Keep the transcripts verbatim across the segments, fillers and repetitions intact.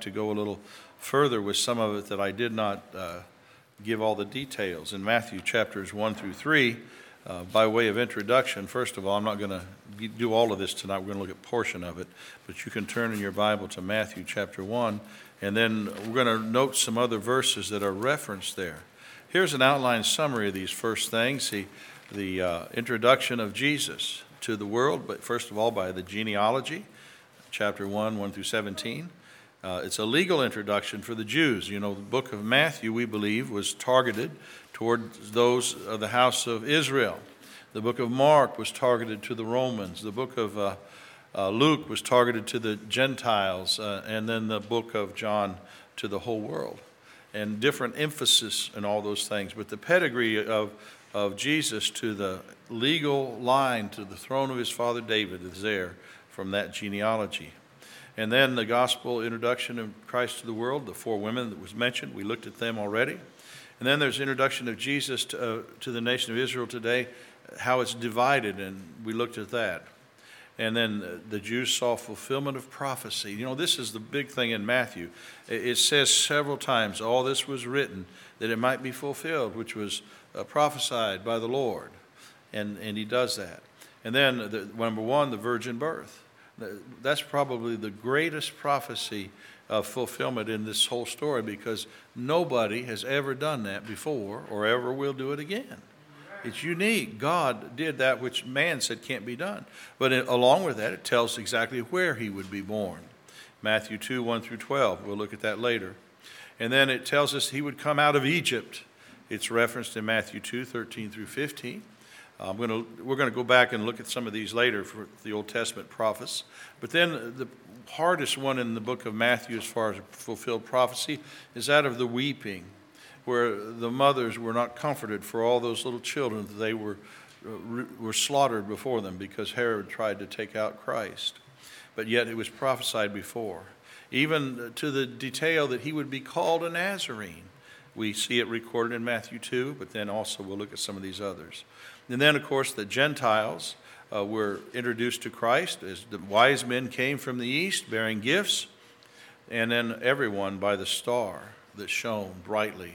to go a little further with some of it that I did not uh, give all the details. In Matthew chapters one through three, uh, by way of introduction, first of all, I'm not going to do all of this tonight. We're going to look at a portion of it, but you can turn in your Bible to Matthew chapter one, and then we're going to note some other verses that are referenced there. Here's an outline summary of these first things. The, the uh, introduction of Jesus to the world, but first of all by the genealogy, chapter one, one through seventeen. Uh, it's a legal introduction for the Jews. You know, the book of Matthew, we believe, was targeted toward those of the house of Israel. The book of Mark was targeted to the Romans. The book of uh, uh, Luke was targeted to the Gentiles, uh, and then the book of John to the whole world. And different emphasis in all those things. But the pedigree of, of Jesus to the legal line to the throne of his father David is there from that genealogy. And then the gospel introduction of Christ to the world, the four women that was mentioned, we looked at them already. And then there's introduction of Jesus to, uh, to the nation of Israel today, how it's divided, and we looked at that. And then the Jews saw fulfillment of prophecy. You know, this is the big thing in Matthew. It says several times, all this was written that it might be fulfilled, which was uh, prophesied by the Lord. And, and he does that. And then, the, number one, the virgin birth. That's probably the greatest prophecy of fulfillment in this whole story, because nobody has ever done that before or ever will do it again. It's unique. God did that which man said can't be done. But it, along with that, it tells exactly where he would be born. Matthew two, one through twelve. We'll look at that later. And then it tells us he would come out of Egypt. It's referenced in Matthew two, thirteen through fifteen. I'm going to, we're going to go back and look at some of these later for the Old Testament prophets. But then the hardest one in the book of Matthew as far as fulfilled prophecy is that of the weeping, where the mothers were not comforted for all those little children that they were, uh, were slaughtered before them because Herod tried to take out Christ. But yet it was prophesied before. Even to the detail that he would be called a Nazarene. We see it recorded in Matthew two, but then also we'll look at some of these others. And then, of course, the Gentiles uh, were introduced to Christ as the wise men came from the east bearing gifts, and then everyone by the star that shone brightly.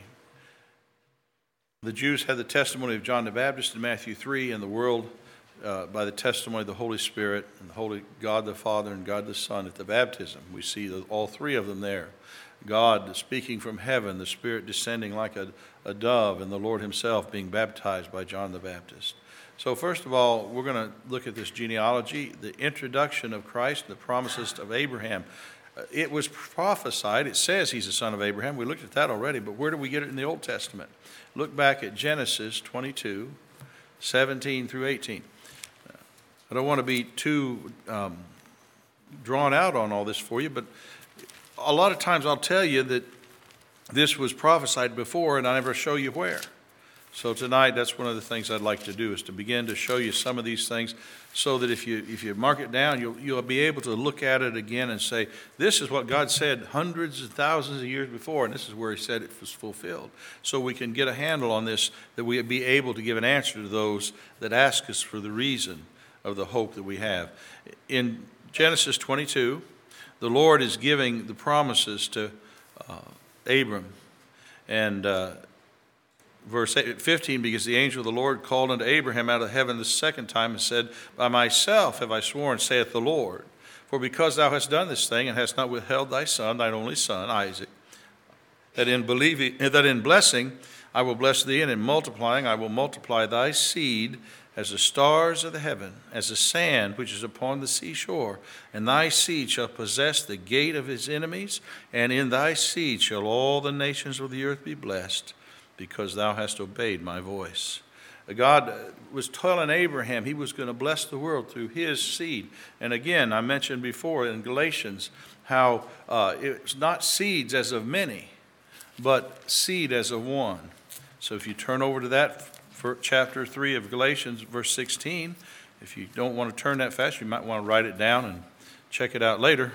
The Jews had the testimony of John the Baptist in Matthew three, and the world uh, by the testimony of the Holy Spirit and the Holy God the Father and God the Son at the baptism. We see the, all three of them there. God speaking from heaven, the Spirit descending like a, a dove, and the Lord himself being baptized by John the Baptist. So first of all, we're going to look at this genealogy, the introduction of Christ, the promises of Abraham. It was prophesied. It says he's the son of Abraham. We looked at that already, but where do we get it in the Old Testament? Look back at Genesis twenty-two, seventeen through eighteen. I don't want to be too um, drawn out on all this for you, but a lot of times I'll tell you that this was prophesied before, and I never show you where. So tonight, that's one of the things I'd like to do, is to begin to show you some of these things so that if you if you mark it down, you'll, you'll be able to look at it again and say, this is what God said hundreds of thousands of years before, and this is where he said it was fulfilled. So we can get a handle on this, that we be able to give an answer to those that ask us for the reason of the hope that we have. In Genesis twenty-two, the Lord is giving the promises to uh, Abram. And uh, verse fifteen, because the angel of the Lord called unto Abraham out of heaven the second time and said, by myself have I sworn, saith the Lord, for because thou hast done this thing and hast not withheld thy son, thine only son, Isaac, that in believing, that in blessing I will bless thee, and in multiplying I will multiply thy seed as the stars of the heaven, as the sand which is upon the seashore. And thy seed shall possess the gate of his enemies, and in thy seed shall all the nations of the earth be blessed, because thou hast obeyed my voice. God was telling Abraham he was going to bless the world through his seed. And again, I mentioned before in Galatians how uh, it's not seeds as of many, but seed as of one. So if you turn over to that, for chapter three of Galatians, verse sixteen. If you don't want to turn that fast, you might want to write it down and check it out later.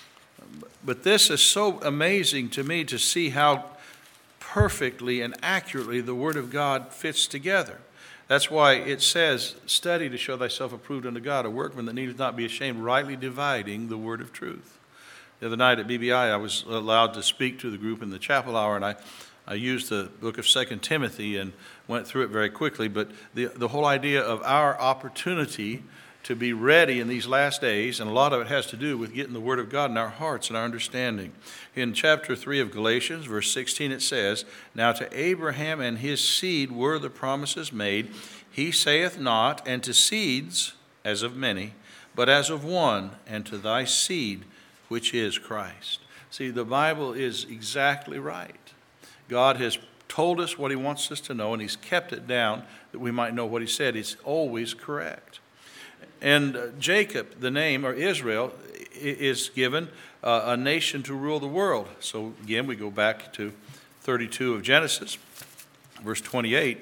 But this is so amazing to me to see how perfectly and accurately the Word of God fits together. That's why it says, study to show thyself approved unto God, a workman that needeth not be ashamed, rightly dividing the word of truth. The other night at B B I, I was allowed to speak to the group in the chapel hour, and I, I used the book of Second Timothy and went through it very quickly. But the, the whole idea of our opportunity to be ready in these last days, and a lot of it has to do with getting the Word of God in our hearts and our understanding. In chapter three of Galatians, verse sixteen, it says, "Now to Abraham and his seed were the promises made. He saith not, and to seeds, as of many, but as of one, and to thy seed, which is Christ." See, the Bible is exactly right. God has told us what he wants us to know, and he's kept it down that we might know what he said. It's always correct. And uh, Jacob, the name, or Israel, is given uh, a nation to rule the world. So again, we go back to thirty-two of Genesis, verse twenty-eight.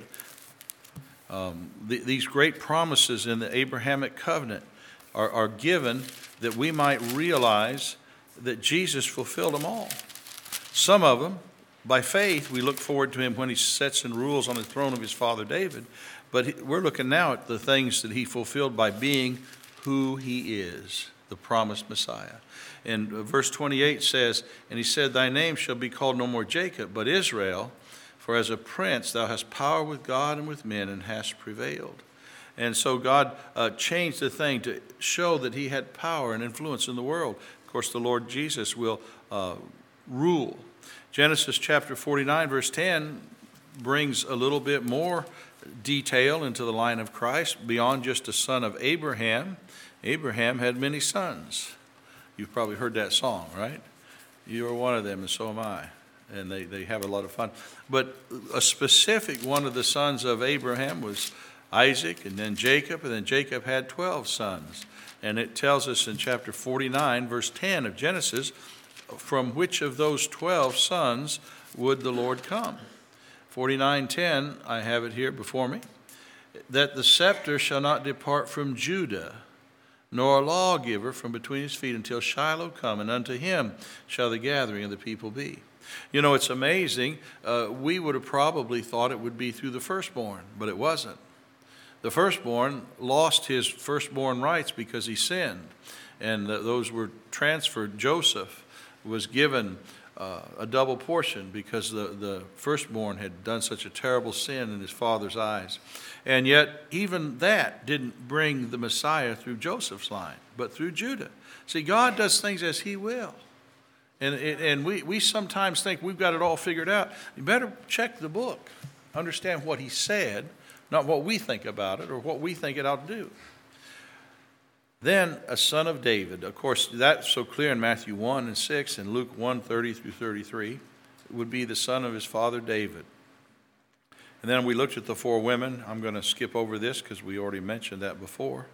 Um, th- these great promises in the Abrahamic covenant are, are given that we might realize that Jesus fulfilled them all. Some of them, by faith, we look forward to him when he sits and rules on the throne of his father David. But we're looking now at the things that he fulfilled by being who he is, the promised Messiah. And verse twenty-eight says, "And he said, Thy name shall be called no more Jacob, but Israel, for as a prince thou hast power with God and with men, and hast prevailed." And so God uh, changed the thing to show that he had power and influence in the world. Of course, the Lord Jesus will uh, rule. Genesis chapter forty-nine, verse ten, brings a little bit more detail into the line of Christ beyond just a son of Abraham. Abraham had many sons. You've probably heard that song, right? You are one of them, and so am I. And they, they have a lot of fun. But a specific one of the sons of Abraham was Isaac, and then Jacob, and then Jacob had twelve sons. And it tells us in chapter forty-nine, verse ten of Genesis, from which of those twelve sons would the Lord come? forty-nine ten, I have it here before me, that the scepter shall not depart from Judah, nor a lawgiver from between his feet until Shiloh come, and unto him shall the gathering of the people be. You know, it's amazing. Uh, we would have probably thought it would be through the firstborn, but it wasn't. The firstborn lost his firstborn rights because he sinned, and uh, those were transferred. Joseph was given uh, a double portion because the, the firstborn had done such a terrible sin in his father's eyes. And yet, even that didn't bring the Messiah through Joseph's line, but through Judah. See, God does things as he will. And, and we, we sometimes think we've got it all figured out. You better check the book. Understand what he said, not what we think about it or what we think it ought to do. Then a son of David. Of course, that's so clear in Matthew one and six and Luke one, thirty through thirty-three. It would be the son of his father David. And then we looked at the four women. I'm going to skip over this because we already mentioned that before.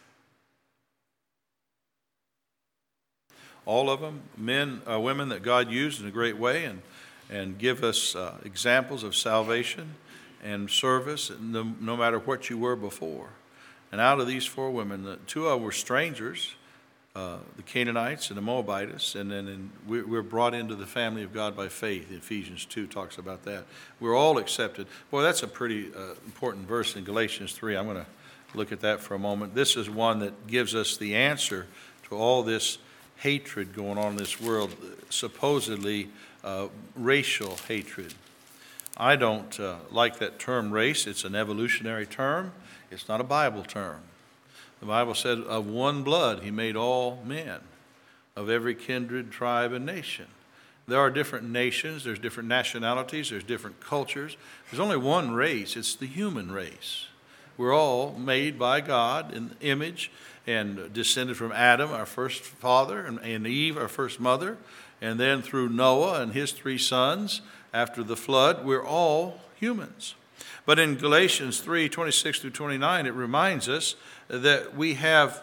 All of them, men, uh, women that God used in a great way and, and give us uh, examples of salvation and service, no, no matter what you were before. And out of these four women, the two of them were strangers, uh, the Canaanites and the Moabites, and then in, we're, we're brought into the family of God by faith. Ephesians two talks about that. We're all accepted. Boy, that's a pretty uh, important verse in Galatians three. I'm going to look at that for a moment. This is one that gives us the answer to all this hatred going on in this world, supposedly uh, racial hatred. I don't uh, like that term race. It's an evolutionary term. It's not a Bible term. The Bible said of one blood he made all men, of every kindred, tribe, and nation. There are different nations, there's different nationalities, there's different cultures. There's only one race. It's the human race. We're all made by God in the image and descended from Adam, our first father, and, and Eve, our first mother, and then through Noah and his three sons after the flood, we're all humans. But in Galatians three, twenty-six through twenty-nine, it reminds us that we have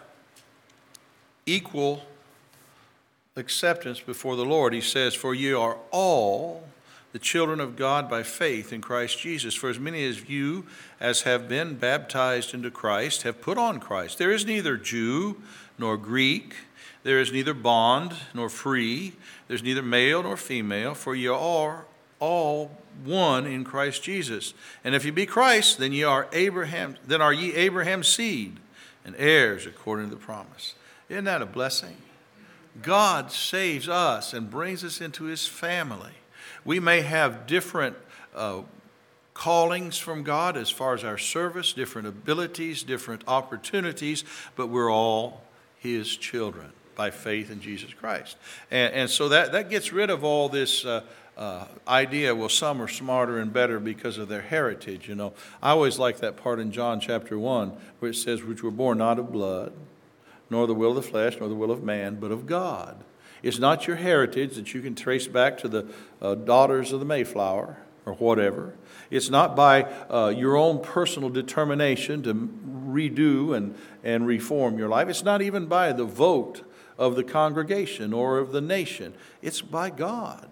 equal acceptance before the Lord. He says, "For ye are all the children of God by faith in Christ Jesus. For as many of you as have been baptized into Christ have put on Christ. There is neither Jew nor Greek. There is neither bond nor free. There's neither male nor female. For ye are all one in Christ Jesus. And if ye be Christ, then ye are Abraham. Then are ye Abraham's seed and heirs according to the promise." Isn't that a blessing? God saves us and brings us into his family. We may have different uh, callings from God as far as our service, different abilities, different opportunities, but we're all his children by faith in Jesus Christ. And, and so that, that gets rid of all this uh, uh, idea, well, some are smarter and better because of their heritage. You know, I always like that part in John chapter one where it says, which were born not of blood, nor the will of the flesh, nor the will of man, but of God. It's not your heritage that you can trace back to the uh, daughters of the Mayflower or whatever. It's not by uh, your own personal determination to redo and, and reform your life. It's not even by the vote of the congregation or of the nation. It's by God.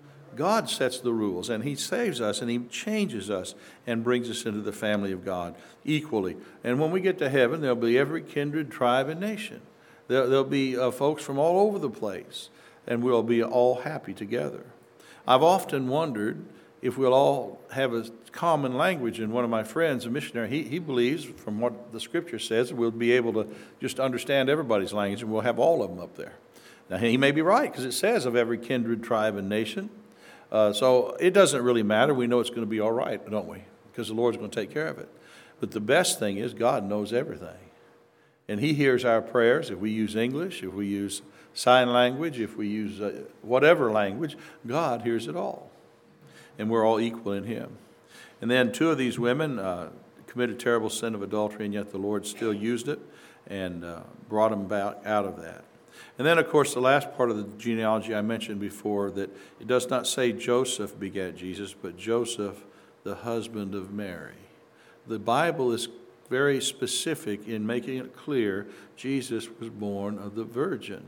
God sets the rules, and he saves us, and he changes us and brings us into the family of God equally. And when we get to heaven, there'll be every kindred, tribe, and nation. There, there'll be uh, folks from all over the place, and we'll be all happy together. I've often wondered if we'll all have a common language. And one of my friends, a missionary, he, he believes, from what the Scripture says, we'll be able to just understand everybody's language, and we'll have all of them up there. Now, he may be right, because it says of every kindred, tribe, and nation. Uh, so it doesn't really matter. We know it's going to be all right, don't we? Because the Lord's going to take care of it. But the best thing is God knows everything. And he hears our prayers. If we use English, if we use sign language, if we use uh, whatever language, God hears it all. And we're all equal in him. And then two of these women uh, committed terrible sin of adultery, and yet the Lord still used it and uh, brought them back out of that. And then, of course, the last part of the genealogy I mentioned before, that it does not say Joseph begat Jesus, but Joseph, the husband of Mary. The Bible is very specific in making it clear Jesus was born of the Virgin.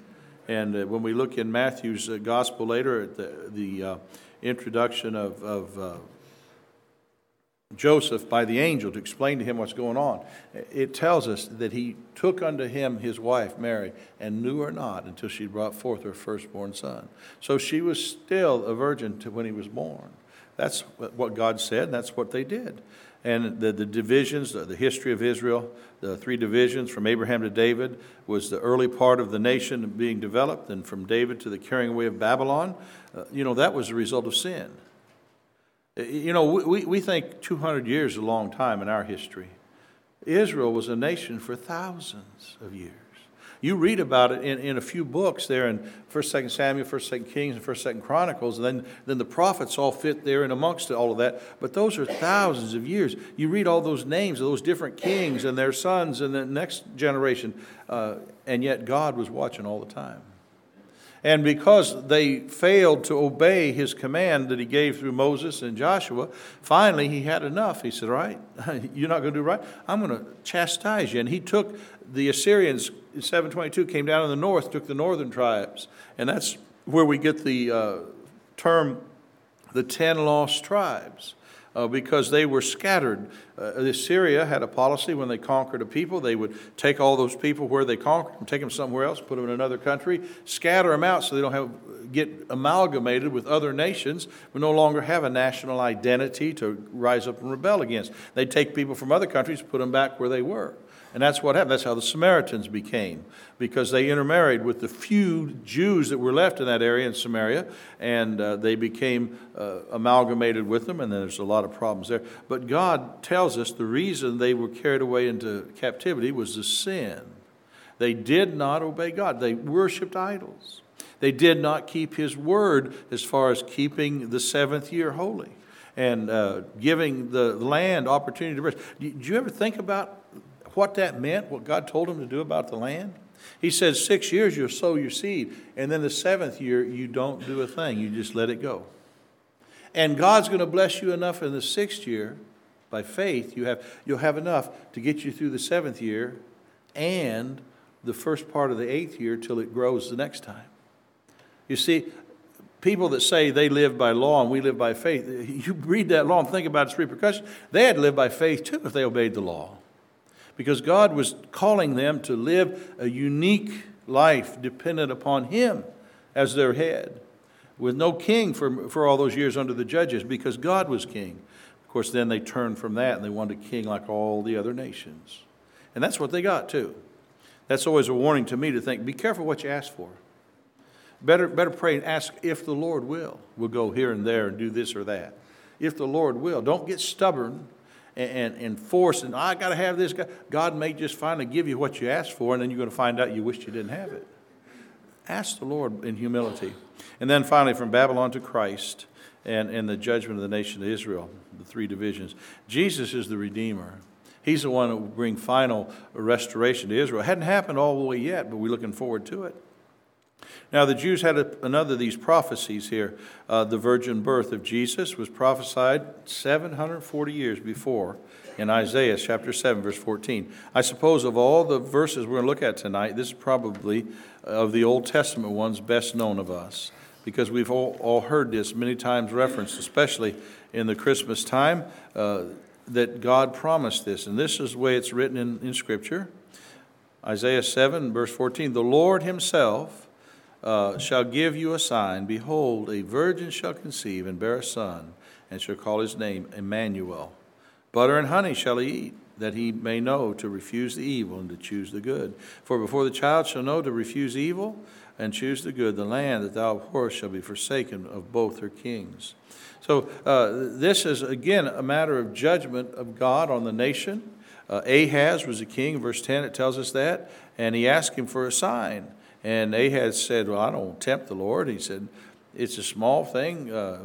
And uh, when we look in Matthew's uh, gospel later at the, the uh, introduction of, of uh, Joseph by the angel to explain to him what's going on, it tells us that he took unto him his wife Mary and knew her not until she brought forth her firstborn son. So she was still a virgin to when he was born. That's what God said, and that's what they did. And the, the divisions, the, the history of Israel, the three divisions from Abraham to David was the early part of the nation being developed, and from David to the carrying away of Babylon, uh, you know, that was a result of sin. You know, we, we think two hundred years is a long time in our history. Israel was a nation for thousands of years. You read about it in, in a few books there in First, Second Samuel, First, Second Kings, and First, Second Chronicles, and then, then the prophets all fit there in amongst all of that. But those are thousands of years. You read all those names of those different kings and their sons and the next generation, uh, and yet God was watching all the time. And because they failed to obey his command that he gave through Moses and Joshua, finally he had enough. He said, all right, you're not going to do right? I'm going to chastise you. And he took the Assyrians, in seven twenty-two, came down in the north, took the northern tribes. And that's where we get the uh, term, the ten lost tribes. Uh, because they were scattered. Uh, Assyria had a policy when they conquered a people, they would take all those people where they conquered them, take them somewhere else, put them in another country, scatter them out so they don't have get amalgamated with other nations, but no longer have a national identity to rise up and rebel against. They'd take people from other countries, put them back where they were. And that's what happened. That's how the Samaritans became, because they intermarried with the few Jews that were left in that area in Samaria, and uh, they became uh, amalgamated with them, and then there's a lot of problems there. But God tells us the reason they were carried away into captivity was the sin. They did not obey God. They worshipped idols. They did not keep his word as far as keeping the seventh year holy and uh, giving the land opportunity to rest. Did you ever think about what that meant, what God told him to do about the land? He says six years you'll sow your seed, and then the seventh year you don't do a thing. You just let it go. And God's going to bless you enough in the sixth year, by faith, you have, you'll have enough to get you through the seventh year and the first part of the eighth year till it grows the next time. You see, people that say they live by law and we live by faith, you read that law and think about its repercussions. They had to live by faith too if they obeyed the law. Because God was calling them to live a unique life dependent upon him as their head, with no king for, for all those years under the judges, because God was king. Of course, then they turned from that and they wanted a king like all the other nations. And that's what they got too. That's always a warning to me to think, be careful what you ask for. Better, better pray and ask if the Lord will. We'll go here and there and do this or that. If the Lord will. Don't get stubborn and, and, and force, and I got to have this. God may just finally give you what you asked for, and then you're going to find out you wished you didn't have it. Ask the Lord in humility. And then finally, from Babylon to Christ and, and the judgment of the nation of Israel, the three divisions. Jesus is the Redeemer. He's the one that will bring final restoration to Israel. It hadn't happened all the way yet, but we're looking forward to it. Now, the Jews had a, another of these prophecies here. Uh, the virgin birth of Jesus was prophesied seven hundred forty years before in Isaiah chapter seven, verse fourteen. I suppose of all the verses we're going to look at tonight, this is probably of the Old Testament ones best known of us, because we've all, all heard this many times referenced, especially in the Christmas time, uh, that God promised this. And this is the way it's written in, in Scripture. Isaiah seven, verse fourteen, the Lord himself uh, shall give you a sign. Behold, a virgin shall conceive and bear a son, and shall call his name Emmanuel. Butter and honey shall he eat, that he may know to refuse the evil and to choose the good. For before the child shall know to refuse evil and choose the good, the land that thou abhorrest shall be forsaken of both her kings. So uh, this is, again, a matter of judgment of God on the nation. Uh, Ahaz was a king, verse ten, it tells us that, and he asked him for a sign. And Ahaz said, well, I don't tempt the Lord. He said, it's a small thing. Uh,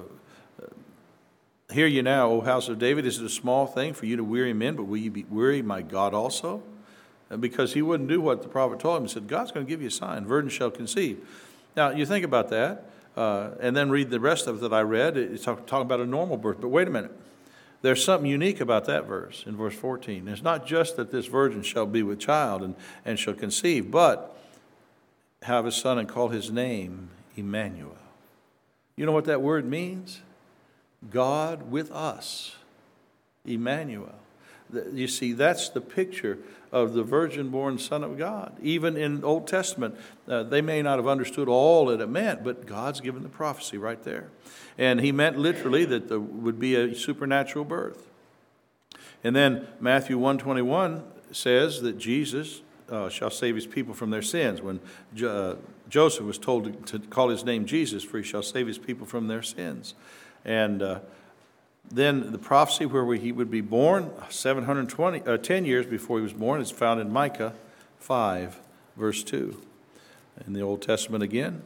Hear you now, O house of David, is it a small thing for you to weary men, but will you be weary my God also? Because he wouldn't do what the prophet told him. He said, God's going to give you a sign. Virgin shall conceive. Now, you think about that, uh, and then read the rest of it that I read. It's talking talk about a normal birth. But wait a minute. There's something unique about that verse in verse fourteen. It's not just that this virgin shall be with child and, and shall conceive, but have a son and call his name Emmanuel. You know what that word means? God with us, Emmanuel. You see, that's the picture of the virgin-born Son of God. Even in Old Testament, uh, they may not have understood all that it meant, but God's given the prophecy right there. And he meant literally that there would be a supernatural birth. And then Matthew one twenty-one says that Jesus uh, shall save his people from their sins. When jo- uh, Joseph was told to, to call his name Jesus, for he shall save his people from their sins. And uh, then the prophecy where he would be born seven hundred twenty, uh, ten years before he was born is found in Micah five, verse two. In the Old Testament again.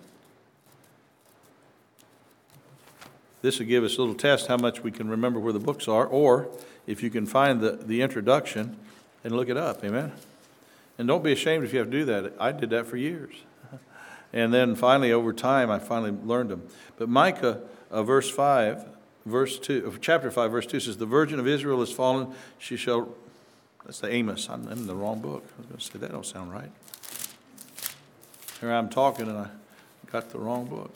This will give us a little test how much we can remember where the books are, or if you can find the, the introduction and look it up. Amen? And don't be ashamed if you have to do that. I did that for years. And then finally, over time, I finally learned them. But Micah Uh, verse five, verse two, uh, chapter five, verse two says, the virgin of Israel is fallen, she shall, that's the Amos, I'm in the wrong book. I was going to say, that don't sound right. Here I'm talking and I got the wrong book.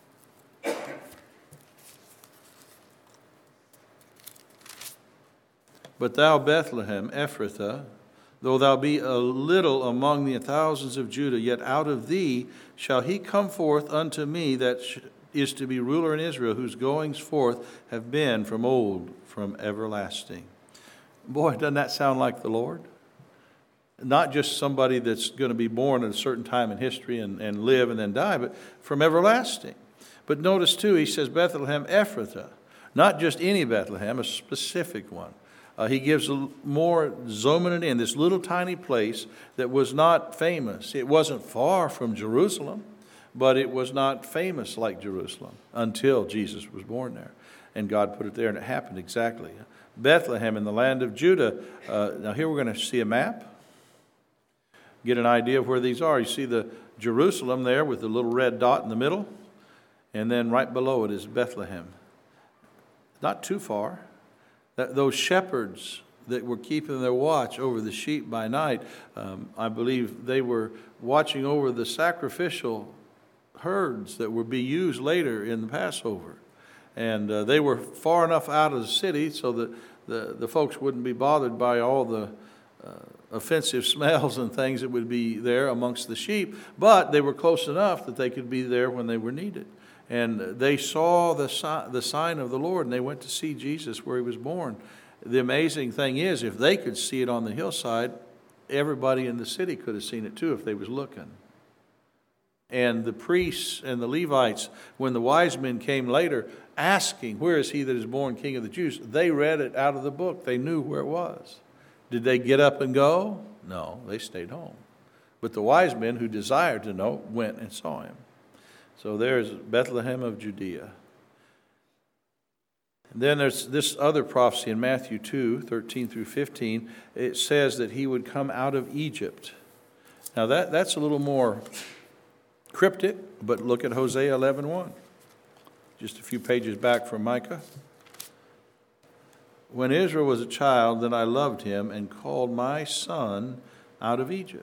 But thou, Bethlehem, Ephrathah, though thou be a little among the thousands of Judah, yet out of thee shall he come forth unto me that sh- is to be ruler in Israel, whose goings forth have been from old, from everlasting. Boy, doesn't that sound like the Lord? Not just somebody that's going to be born at a certain time in history and, and live and then die, but from everlasting. But notice too, he says Bethlehem Ephrathah. Not just any Bethlehem, a specific one. Uh, he gives a, more zooming it in, this little tiny place that was not famous. It wasn't far from Jerusalem, but it was not famous like Jerusalem until Jesus was born there. And God put it there, and it happened exactly. Bethlehem in the land of Judah. Uh, now here we're going to see a map. Get an idea of where these are. You see the Jerusalem there with the little red dot in the middle. And then right below it is Bethlehem. Not too far. That, those shepherds that were keeping their watch over the sheep by night, um, I believe they were watching over the sacrificial herds that would be used later in the Passover. And uh, they were far enough out of the city so that the, the folks wouldn't be bothered by all the uh, offensive smells and things that would be there amongst the sheep, but they were close enough that they could be there when they were needed. And they saw the, si- the sign of the Lord, and they went to see Jesus where he was born. The amazing thing is, if they could see it on the hillside, everybody in the city could have seen it too if they was looking. And the priests and the Levites, when the wise men came later asking, where is he that is born King of the Jews? They read it out of the book. They knew where it was. Did they get up and go? No, they stayed home. But the wise men who desired to know went and saw him. So there's Bethlehem of Judea. And then there's this other prophecy in Matthew two, thirteen through fifteen. It says that he would come out of Egypt. Now that, that's a little more cryptic, but look at Hosea eleven one. Just a few pages back from Micah. When Israel was a child, then I loved him and called my son out of Egypt.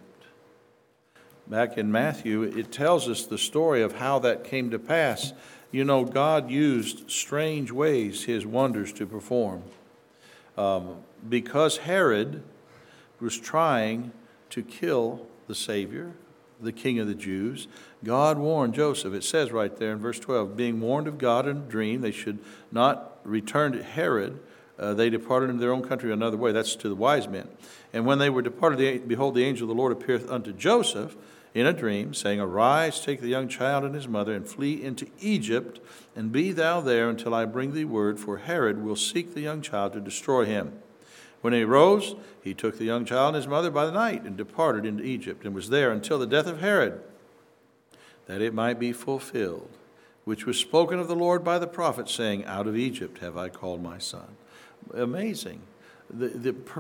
Back in Matthew, it tells us the story of how that came to pass. You know, God used strange ways his wonders to perform. Um, because Herod was trying to kill the Savior, the King of the Jews, God warned Joseph. It says right there in verse twelve, being warned of God in a dream, they should not return to Herod. Uh, they departed into their own country another way. That's to the wise men. And when they were departed, the, behold, the angel of the Lord appeareth unto Joseph in a dream, saying, arise, take the young child and his mother, and flee into Egypt, and be thou there until I bring thee word, for Herod will seek the young child to destroy him. When he arose, he took the young child and his mother by the night, and departed into Egypt, and was there until the death of Herod, that it might be fulfilled, which was spoken of the Lord by the prophet, saying, out of Egypt have I called my son. Amazing. The, the per-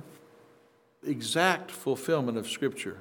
exact fulfillment of Scripture.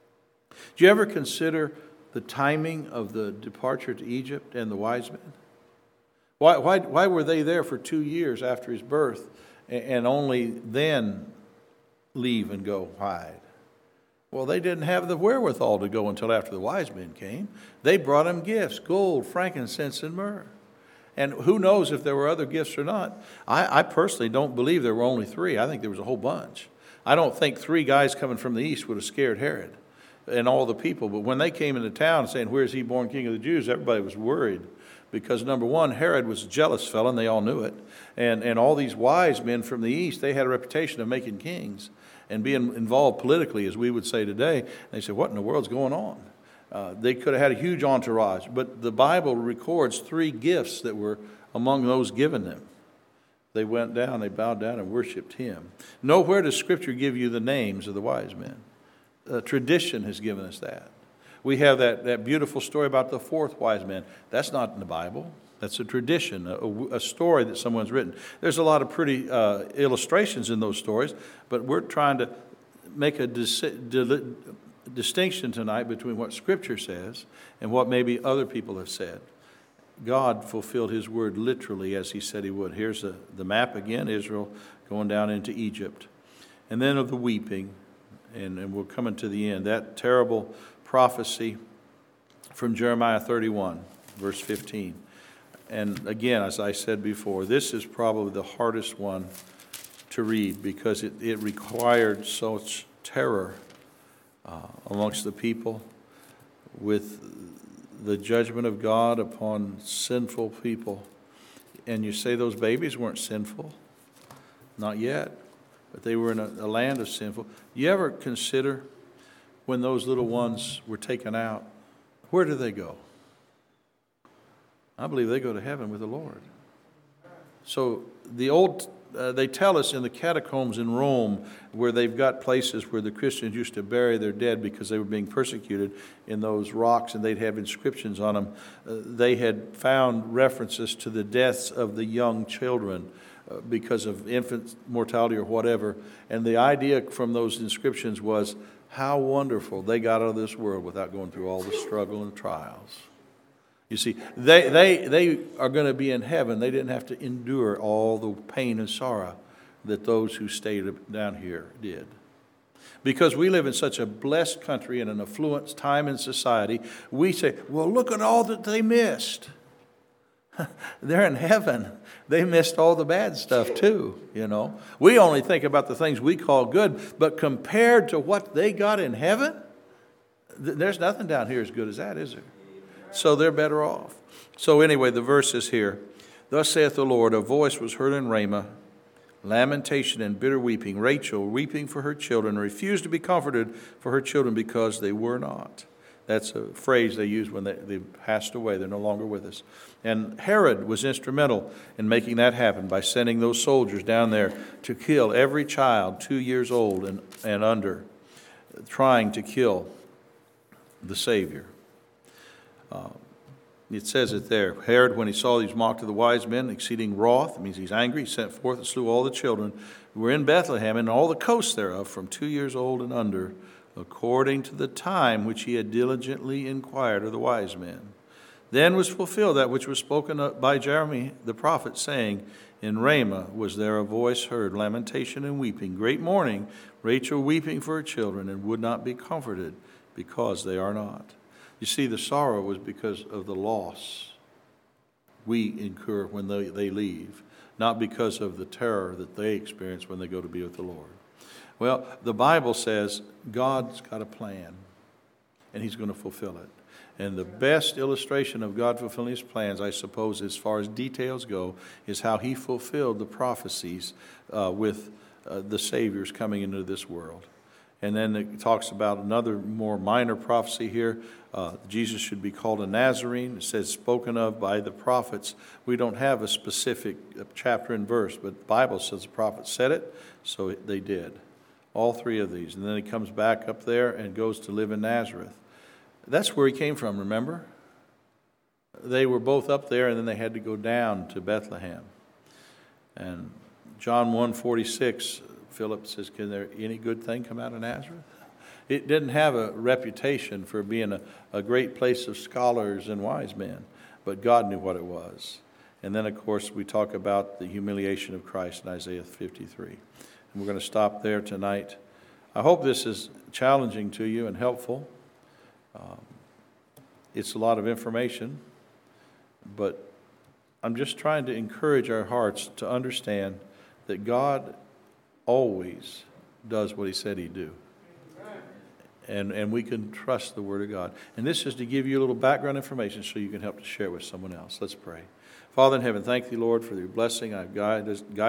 Do you ever consider the timing of the departure to Egypt and the wise men? Why, why, why were they there for two years after his birth and only then leave and go hide? Well, they didn't have the wherewithal to go until after the wise men came. They brought him gifts, gold, frankincense, and myrrh. And who knows if there were other gifts or not. I, I personally don't believe there were only three. I think there was a whole bunch. I don't think three guys coming from the east would have scared Herod and all the people. But when they came into town saying, where is he born King of the Jews? Everybody was worried. Because number one, Herod was a jealous fellow, and they all knew it. And, and all these wise men from the east, they had a reputation of making kings and being involved politically, as we would say today. And they said, what in the world's going on? Uh, they could have had a huge entourage. But the Bible records three gifts that were among those given them. They went down, they bowed down and worshiped him. Nowhere does Scripture give you the names of the wise men. Uh, tradition has given us that. We have that, that beautiful story about the fourth wise man. That's not in the Bible. That's a tradition, a, a story that someone's written. There's a lot of pretty uh, illustrations in those stories, but we're trying to make a dis- di- distinction tonight between what Scripture says and what maybe other people have said. God fulfilled his word literally as he said he would. Here's the, the map again, Israel going down into Egypt. And then of the weeping, and, and we're coming to the end, that terrible prophecy from Jeremiah thirty-one, verse fifteen. And again, as I said before, this is probably the hardest one to read because it, it required such terror uh, amongst the people with the judgment of God upon sinful people. And you say those babies weren't sinful? Not yet, but they were in a, a land of sinful. You ever consider when those little ones were taken out, where do they go? I believe they go to heaven with the Lord. So the old, uh, they tell us in the catacombs in Rome, where they've got places where the Christians used to bury their dead because they were being persecuted in those rocks, and they'd have inscriptions on them. Uh, they had found references to the deaths of the young children uh, because of infant mortality or whatever. And the idea from those inscriptions was, how wonderful they got out of this world without going through all the struggle and trials. You see, they, they, they are going to be in heaven. They didn't have to endure all the pain and sorrow that those who stayed down here did. Because we live in such a blessed country and an affluent time in society, we say, well, look at all that they missed. They're in heaven. They missed all the bad stuff too, you know. We only think about the things we call good, but compared to what they got in heaven, th- there's nothing down here as good as that, is there? So they're better off. So anyway, the verse is here. Thus saith the Lord, a voice was heard in Ramah, lamentation and bitter weeping. Rachel weeping for her children, refused to be comforted for her children because they were not. That's a phrase they use when they, they passed away. They're no longer with us. And Herod was instrumental in making that happen by sending those soldiers down there to kill every child two years old and, and under, trying to kill the Savior. Uh, it says it there. Herod, when he saw these mocked of the wise men, exceeding wroth, it means he's angry, he sent forth and slew all the children who were in Bethlehem and all the coasts thereof from two years old and under, according to the time which he had diligently inquired of the wise men. Then was fulfilled that which was spoken by Jeremy the prophet, saying, In Ramah was there a voice heard, lamentation and weeping, great mourning, Rachel weeping for her children, and would not be comforted, because they are not. You see, the sorrow was because of the loss we incur when they, they leave, not because of the terror that they experience when they go to be with the Lord. Well, the Bible says God's got a plan, and he's going to fulfill it. And the best illustration of God fulfilling his plans, I suppose, as far as details go, is how he fulfilled the prophecies uh, with uh, the Saviors coming into this world. And then it talks about another more minor prophecy here. Uh, Jesus should be called a Nazarene. It says spoken of by the prophets. We don't have a specific chapter and verse, but the Bible says the prophet said it, so they did. All three of these. And then he comes back up there and goes to live in Nazareth. That's where he came from, remember? They were both up there, and then they had to go down to Bethlehem. And John one forty-six, Philip says, can there any good thing come out of Nazareth? It didn't have a reputation for being a, a great place of scholars and wise men, but God knew what it was. And then, of course, we talk about the humiliation of Christ in Isaiah fifty-three. And we're going to stop there tonight. I hope this is challenging to you and helpful. Um, it's a lot of information, but I'm just trying to encourage our hearts to understand that God always does what he said he'd do. And, and we can trust the Word of God. And this is to give you a little background information so you can help to share with someone else. Let's pray. Father in heaven, thank you, Lord, for your blessing. I've guided us, guided